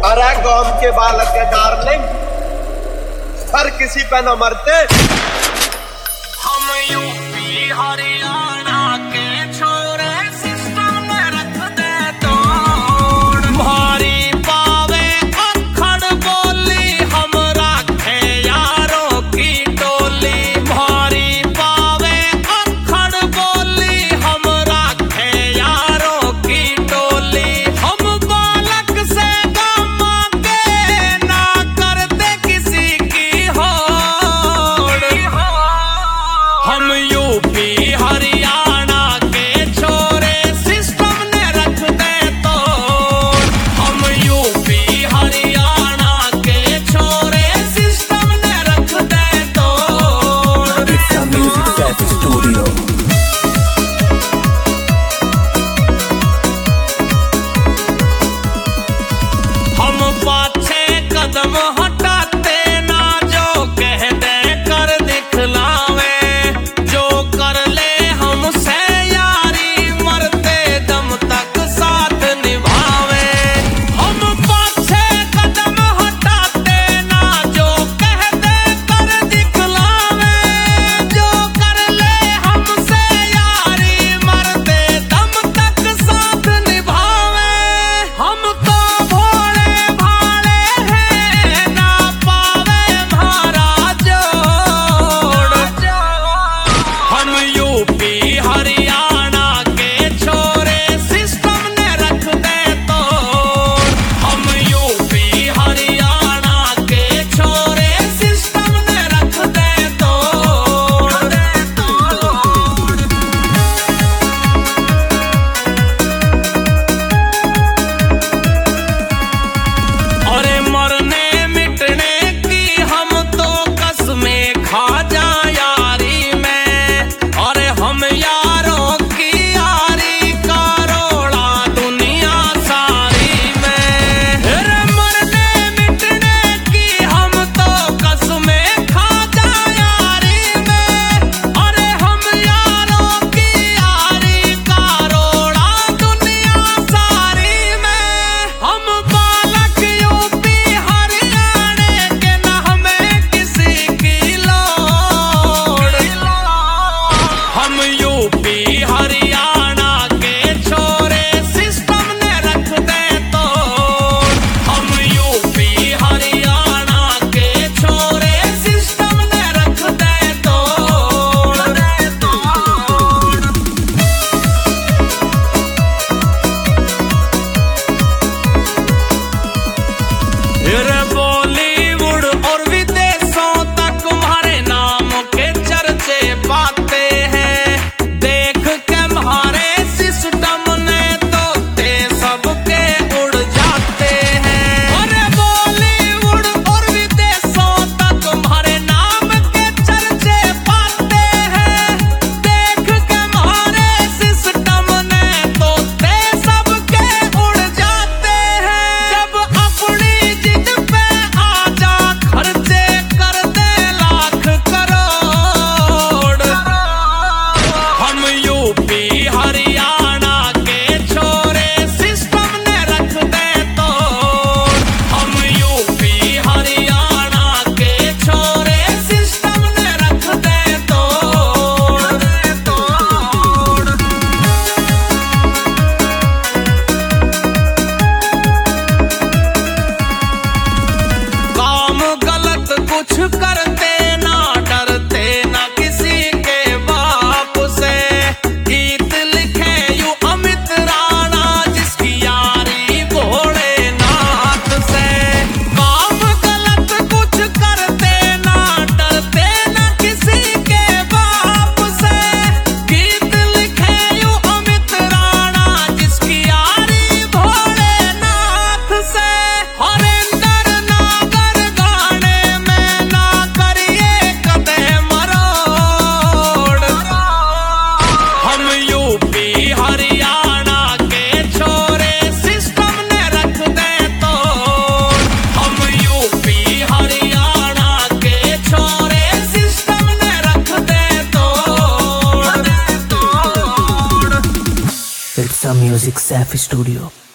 अरे गांव के बालक के डार्लिंग, हर किसी पे न मरते। हम यूपी हरियाणा के छोरे सिस्टम में रख दे तोड़। भारी पावे अखड़ बोली हम राखे यारों की टोली। भारी पावे अखड़ बोली हम राखे यारों की टोली। हम बालक से गमा के ना करते किसी की होड़। हम यूपी हरियाणा के छोरे सिस्टम ने रख दे तोड़। हम यूपी हरियाणा के छोरे सिस्टम ने रख दे तोड़। It's a Music Fest Studio. हम पाछे कदम हटाते ना, जो कह दे कर दिखलावे। जो कर ले हमसे यारी मरते दम तक साथ निभावे। हम पाछे कदम हटाते ना, जो कह दे कर दिखलावे। जो कर ले हमसे यारी मरते दम तक साथ निभावे। हम तो भोले भाले हैं ना पावे हमारा जोड़। हम यूपी हरियाणा के छोरे सिस्टम ने रख दे तोड़। हम यूपी हरियाणा के छोरे सिस्टम ने रख दे तोड़। अरे मरने मिटने की हम तो कसमें खा जा यारी में। अरे हम यारों की यारी का रोड़ा दुनिया सारी में। अरे मरने मिटने की हम तो कसमें खा जा यारी में। अरे हम यारों की यारी का रोड़ा दुनिया सारी में। हम बालक यूपी हरियाणा के न हमें किसी की लोड़। हम यूपी हरियाणा के छोरे सिस्टम ने रख दे तोड़। हम यूपी हरियाणा के छोरे सिस्टम ने रख दे तोड़। अरे बॉलीवुड और विदेशों तक तुम्हारे नाम के चर्चे पाते हैं। देख के तुम्हारे सिस्टम ने तोते सबके उड़ जाते हैं। अरे बॉलीवुड और विदेशों तक तुम्हारे नाम के चर्चे पाते हैं। देख के तुम्हारे सिस्टम ने तोते सबके उड़ जाते हैं। जब अपनी जिद पे आजा खर्चे कर दे लाख करोड़। हम यूपी हरियाणा के छोरे सिस्टम ने रख दे तोड़। हम यूपी हरियाणा के छोरे सिस्टम ने रख दे तोड़। काम गलत कुछ करते ना, डरते ना किसी के बाप से। गीत लिखे यूं अमित राणा, जिसकी यारी भोलेनाथ से। काम गलत कुछ करते ना, डरते ना किसी के बाप से। गीत लिखे यूं अमित राणा, जिसकी यारी भोलेनाथ से। हरेंद्र नागर गाने में ना करिए कदे मरोड़। हम यूपी हरियाणा के छोरे सिस्टम ने रख दे तोड़। हम यूपी हरियाणा के छोरे सिस्टम ने रख दे तोड़। It's a Music Fest Studio.